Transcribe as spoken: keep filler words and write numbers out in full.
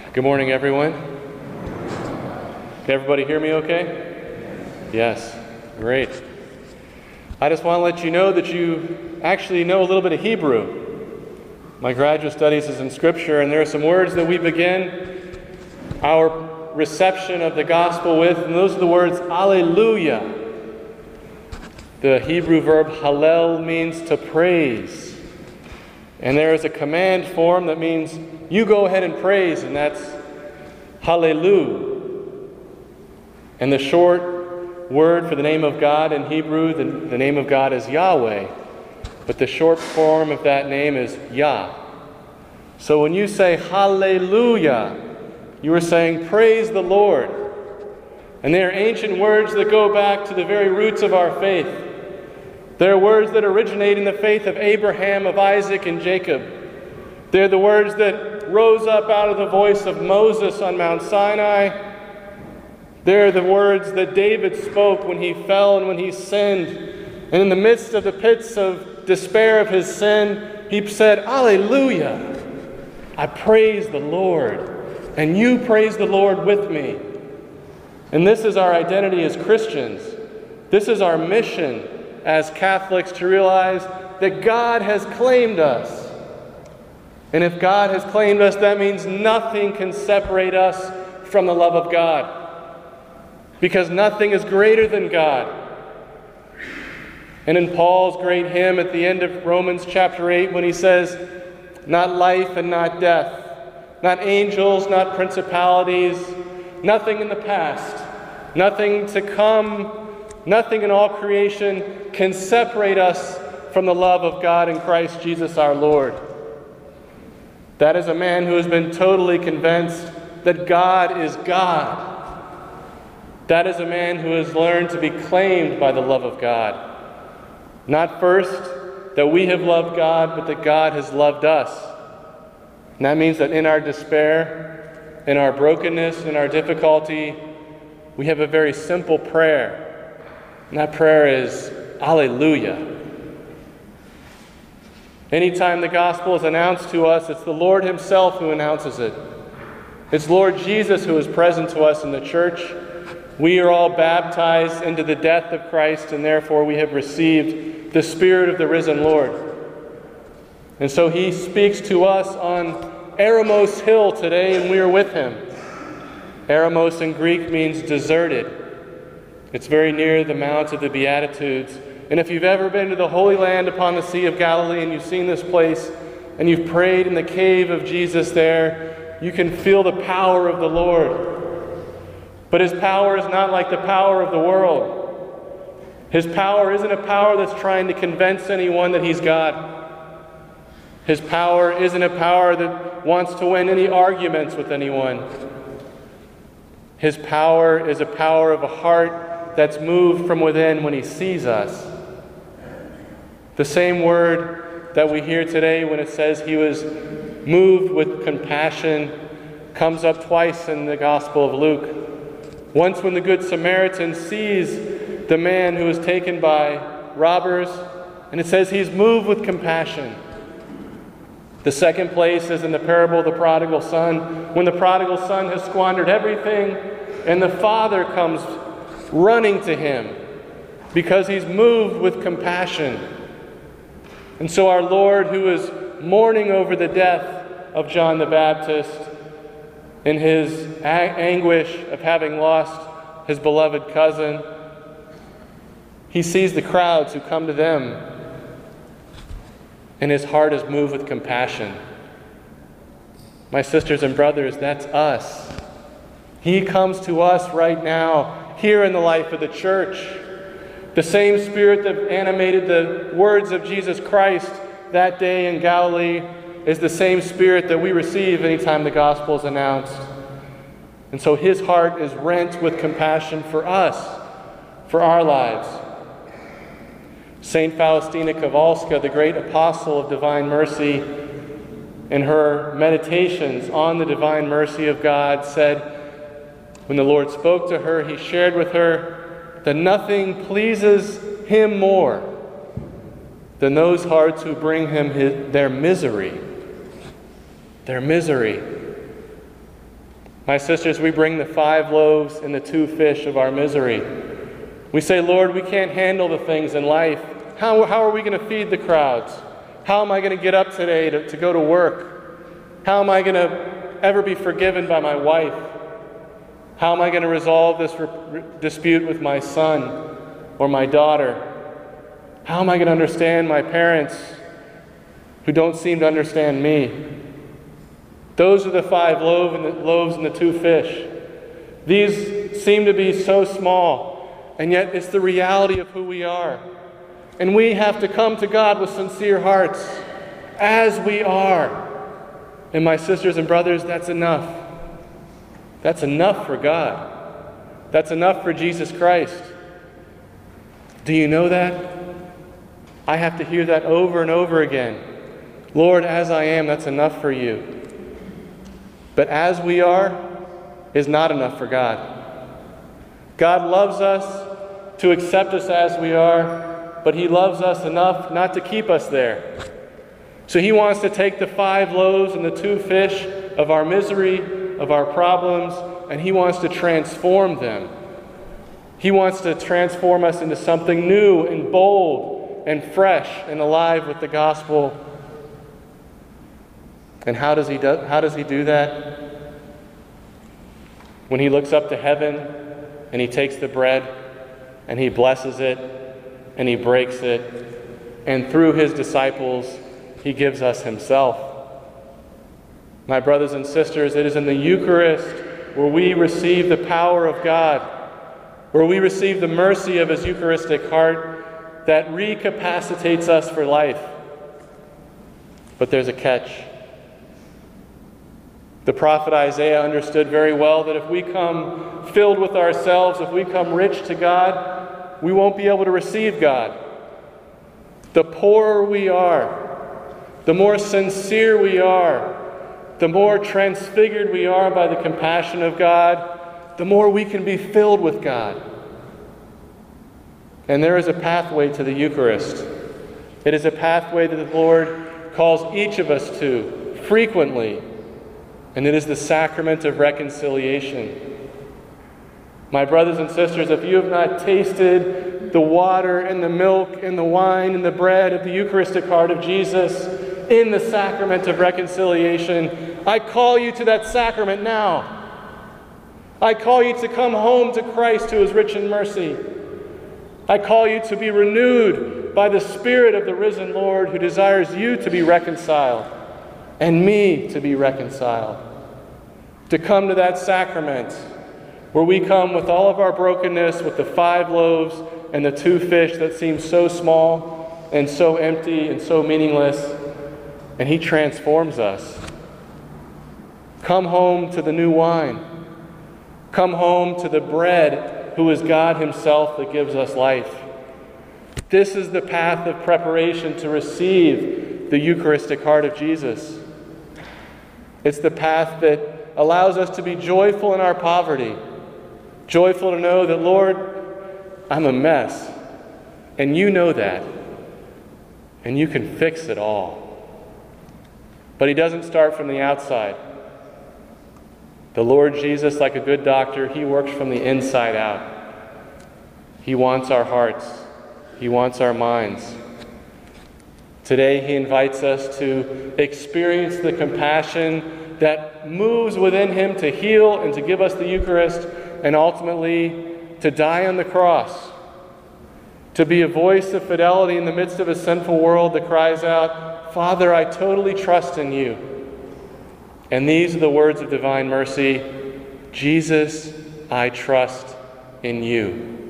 Good morning, everyone. Can everybody hear me okay? Yes, great. I just want to let you know that you actually know a little bit of Hebrew. My graduate studies is in Scripture, and there are some words that we begin our reception of the gospel with, and those are the words Alleluia. The Hebrew verb hallel means to praise. And there is a command form that means you go ahead and praise, and that's hallelu. And the short word for the name of God in Hebrew, the, the name of God is Yahweh. But the short form of that name is Yah. So when you say hallelujah, you are saying praise the Lord. And they are ancient words that go back to the very roots of our faith. They're words that originate in the faith of Abraham, of Isaac, and Jacob. They're the words that rose up out of the voice of Moses on Mount Sinai. They're the words that David spoke when he fell and when he sinned. And in the midst of the pits of despair of his sin, he said, Alleluia! I praise the Lord, and you praise the Lord with me. And this is our identity as Christians. This is our mission as Catholics, to realize that God has claimed us. And if God has claimed us, that means nothing can separate us from the love of God. Because nothing is greater than God. And in Paul's great hymn at the end of Romans chapter eight, when he says, not life and not death, not angels, not principalities, nothing in the past, nothing to come, nothing in all creation can separate us from the love of God in Christ Jesus our Lord. That is a man who has been totally convinced that God is God. That is a man who has learned to be claimed by the love of God. Not first that we have loved God, but that God has loved us. And that means that in our despair, in our brokenness, in our difficulty, we have a very simple prayer. And that prayer is, Alleluia. Anytime the gospel is announced to us, it's the Lord himself who announces it. It's Lord Jesus who is present to us in the church. We are all baptized into the death of Christ, and therefore we have received the Spirit of the risen Lord. And so he speaks to us on Eremos Hill today, and we are with him. Eremos in Greek means deserted. It's very near the Mount of the Beatitudes. And if you've ever been to the Holy Land upon the Sea of Galilee and you've seen this place and you've prayed in the cave of Jesus there, you can feel the power of the Lord. But his power is not like the power of the world. His power isn't a power that's trying to convince anyone that he's God. His power isn't a power that wants to win any arguments with anyone. His power is a power of a heart that's moved from within when he sees us. The same word that we hear today when it says he was moved with compassion comes up twice in the Gospel of Luke. Once when the Good Samaritan sees the man who is taken by robbers, and it says he's moved with compassion. The second place is in the parable of the prodigal son, when the prodigal son has squandered everything, and the father comes running to him because he's moved with compassion. And so our Lord, who is mourning over the death of John the Baptist in his a- anguish of having lost his beloved cousin, he sees the crowds who come to them, and his heart is moved with compassion. My sisters and brothers, that's us. He comes to us right now, here in the life of the church. The same Spirit that animated the words of Jesus Christ that day in Galilee is the same Spirit that we receive anytime the gospel is announced. And so his heart is rent with compassion for us, for our lives. Saint Faustina Kowalska, the great apostle of divine mercy, in her meditations on the divine mercy of God, said, when the Lord spoke to her, he shared with her that nothing pleases him more than those hearts who bring him his, their misery. Their misery. My sisters, we bring the five loaves and the two fish of our misery. We say, Lord, we can't handle the things in life. How, how are we going to feed the crowds? How am I going to get up today to, to go to work? How am I going to ever be forgiven by my wife? How am I going to resolve this re- re- dispute with my son or my daughter? How am I going to understand my parents who don't seem to understand me? Those are the five loaves and the, loaves and the two fish. These seem to be so small, and yet it's the reality of who we are. And we have to come to God with sincere hearts, as we are. And my sisters and brothers, that's enough. That's enough for God. That's enough for Jesus Christ. Do you know that? I have to hear that over and over again. Lord, as I am, that's enough for you. But as we are is not enough for God. God loves us to accept us as we are, but He loves us enough not to keep us there. So He wants to take the five loaves and the two fish of our misery, of our problems, and He wants to transform them. He wants to transform us into something new and bold and fresh and alive with the gospel. And how does he do, how does he do that? When He looks up to heaven and He takes the bread and He blesses it and He breaks it, and through His disciples He gives us Himself. My brothers and sisters, it is in the Eucharist where we receive the power of God, where we receive the mercy of His Eucharistic heart that recapacitates us for life. But there's a catch. The prophet Isaiah understood very well that if we come filled with ourselves, if we come rich to God, we won't be able to receive God. The poorer we are, the more sincere we are, the more transfigured we are by the compassion of God, the more we can be filled with God. And there is a pathway to the Eucharist. It is a pathway that the Lord calls each of us to frequently. And it is the sacrament of reconciliation. My brothers and sisters, if you have not tasted the water and the milk and the wine and the bread of the Eucharistic heart of Jesus in the sacrament of reconciliation, I call you to that sacrament now. I call you to come home to Christ who is rich in mercy. I call you to be renewed by the Spirit of the risen Lord who desires you to be reconciled and me to be reconciled. To come to that sacrament where we come with all of our brokenness, with the five loaves and the two fish that seem so small and so empty and so meaningless, and He transforms us. Come home to the new wine. Come home to the bread who is God Himself that gives us life. This is the path of preparation to receive the Eucharistic heart of Jesus. It's the path that allows us to be joyful in our poverty, joyful to know that, Lord, I'm a mess, and you know that, and you can fix it all. But He doesn't start from the outside. The Lord Jesus, like a good doctor, He works from the inside out. He wants our hearts. He wants our minds. Today He invites us to experience the compassion that moves within Him to heal and to give us the Eucharist, and ultimately to die on the cross, to be a voice of fidelity in the midst of a sinful world that cries out, Father, I totally trust in you. And these are the words of divine mercy, Jesus, I trust in you.